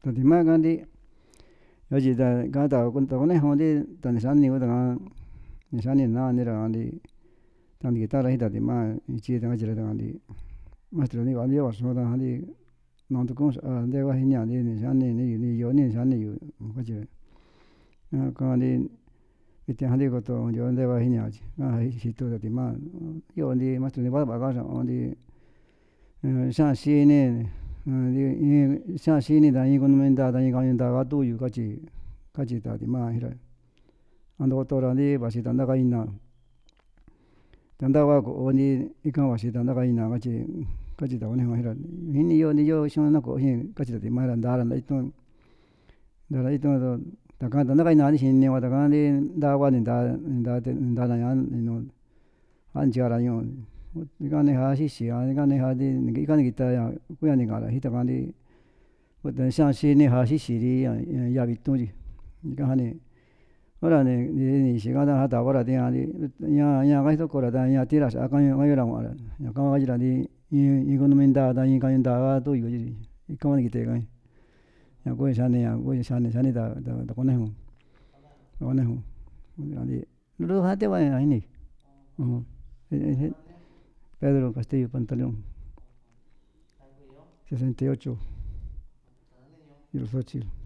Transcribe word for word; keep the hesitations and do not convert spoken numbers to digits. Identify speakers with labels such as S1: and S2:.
S1: Tadimás kandi oye ta kata kunejo tani xani kuta ni xani naa nira kandi tani guitarra tadimás ichi kachira kandi maestro ni vali vaxuu kandi naantu kuu sa'a nte vaji ña'andi ni xani ni iyo ni xaniyu kachi kandi vitin kandi koto iyo nte vajiña xitu tadimás yo'ondi maestro vava kaxa'andi xaa xi'ini xaa xi'ini ta in kunumintá ta in kañu ntava tuyu kachi kachi tadimás jira a doctorandi vaxi tantaka ina tantava ko'ondi ika vaxi tantaka ina kachi kachi ta kunejo jira jiniyo ndiyo xu'un nako'o jin kachi tadimás ra ndara nta itu'n ndara itu'n taka tantaka ina ni xiniva takandi ntava ni ntaa ni ntanaña a nchara ñu'un ika nija xixi ika ni kitaña kuña ni ka'an jitakandi xaa xi'ini ja xixiri yaa vitu'n tyi ika jani hora ni xi'ika jatavara ñaa ñaa kajitukura ta ñaa tira sa'a kayura kua'ara ñaka kachirandi in kunumintá ta in kañu ntava tuyu tyi ika ni kite'ka ña kuu xaniña xani xani ta kuneju ta kuneju ru'u te va jini Pedro Castillo Pantaleón sesenta y ocho y los Xochitl.